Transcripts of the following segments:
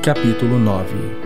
Capítulo 9.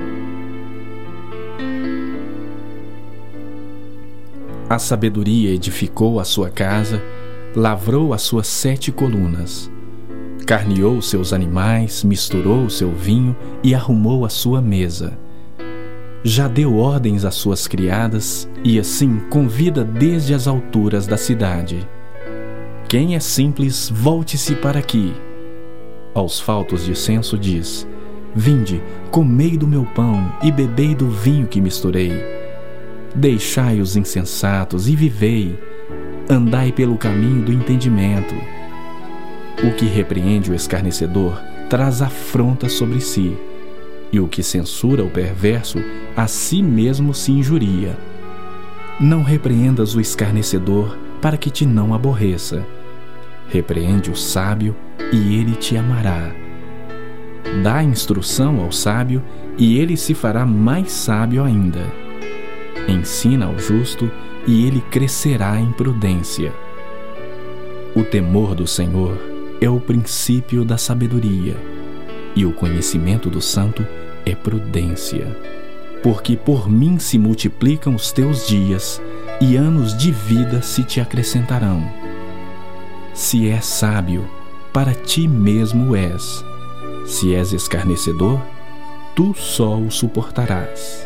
A sabedoria edificou a sua casa, lavrou as suas 7 colunas, carneou seus animais, misturou seu vinho e arrumou a sua mesa. Já deu ordens às suas criadas e assim convida desde as alturas da cidade. Quem é simples, volte-se para aqui. Aos faltos de senso diz: vinde, comei do meu pão e bebei do vinho que misturei. Deixai os insensatos e vivei, andai pelo caminho do entendimento. O que repreende o escarnecedor traz afronta sobre si, e o que censura o perverso a si mesmo se injuria. Não repreendas o escarnecedor para que te não aborreça. Repreende o sábio e ele te amará. Dá instrução ao sábio e ele se fará mais sábio ainda. Ensina ao justo e ele crescerá em prudência. O temor do Senhor é o princípio da sabedoria, e o conhecimento do santo é prudência. Porque por mim se multiplicam os teus dias, e anos de vida se te acrescentarão. Se és sábio, para ti mesmo és. Se és escarnecedor, tu só o suportarás.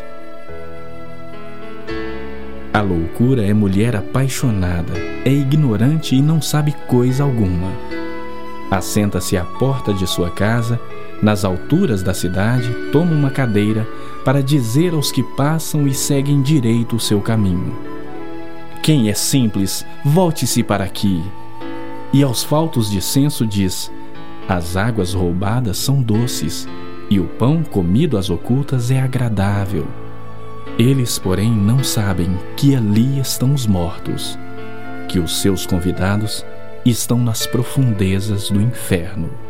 A loucura é mulher apaixonada, é ignorante e não sabe coisa alguma. Assenta-se à porta de sua casa, nas alturas da cidade, toma uma cadeira para dizer aos que passam e seguem direito o seu caminho: quem é simples, volte-se para aqui. E aos faltos de senso diz: as águas roubadas são doces, e o pão comido às ocultas é agradável. Eles, porém, não sabem que ali estão os mortos, que os seus convidados estão nas profundezas do inferno.